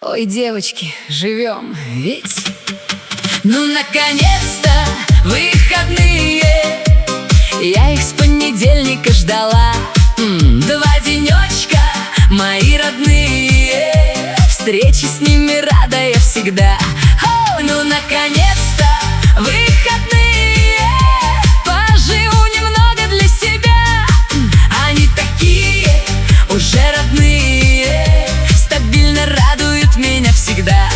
Ой, девочки, живем, ведь ну, наконец-то выходные. Я их с понедельника ждала. Два денечка, мои родные. Встречи с ними рада я всегда. О, ну, наконец-то выходные. Поживу немного для себя. Они такие уже родные, стабильно радуют меня всегда.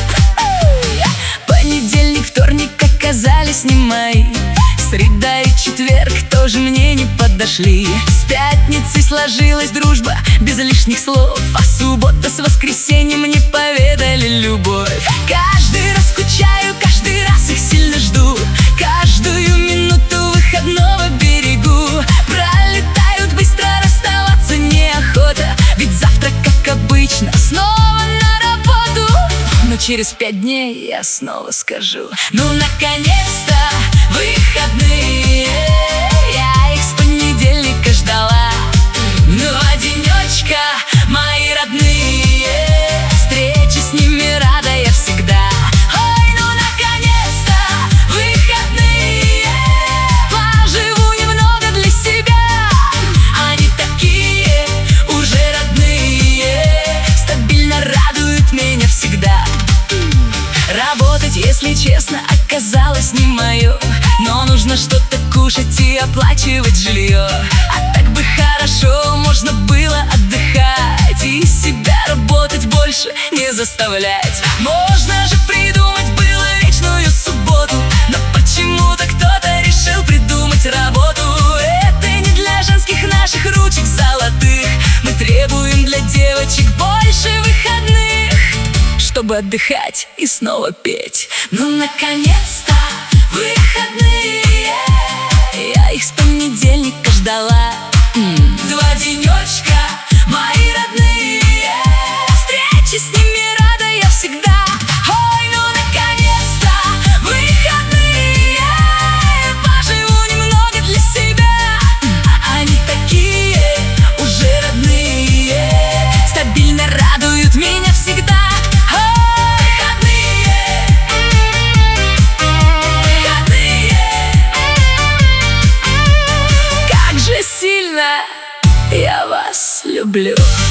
Понедельник, вторник оказались не мои. Среда и четверг тоже мне не подошли. С пятницей сложилась дружба без лишних слов, а суббота с воскресеньем мне поведали любовь. Каждый раз скучаю, каждый раз их сильно жду. Каждую минуту выходного берегу. Пролетают быстро, расставаться неохота. Ведь завтра, как обычно, снова на работу. Но через 5 дней я снова скажу: ну, наконец-то выходные. Я их с понедельника ждала. Два денечка, мои родные. Встречи с ними рада я всегда. Ой, ну, наконец-то выходные. Поживу немного для себя. Они такие уже родные, стабильно радуют меня всегда. Работать, если честно, оказалось не мое. Но нужно что-то кушать и оплачивать жилье. А так бы хорошо можно было отдыхать и себя работать больше не заставлять. Можно же придумать было вечную субботу, но почему-то кто-то решил придумать работу. Это не для женских наших ручек золотых. Мы требуем для девочек больше выходных, чтобы отдыхать и снова петь. Ну, наконец-то выходные. Я их с понедельника ждала. Два денечка, мои родные. Встречи с ними рада я всегда. Ой, ну, наконец-то выходные. Поживу немного для себя. Они такие уже родные, стабильно радуют меня всегда. Я вас люблю.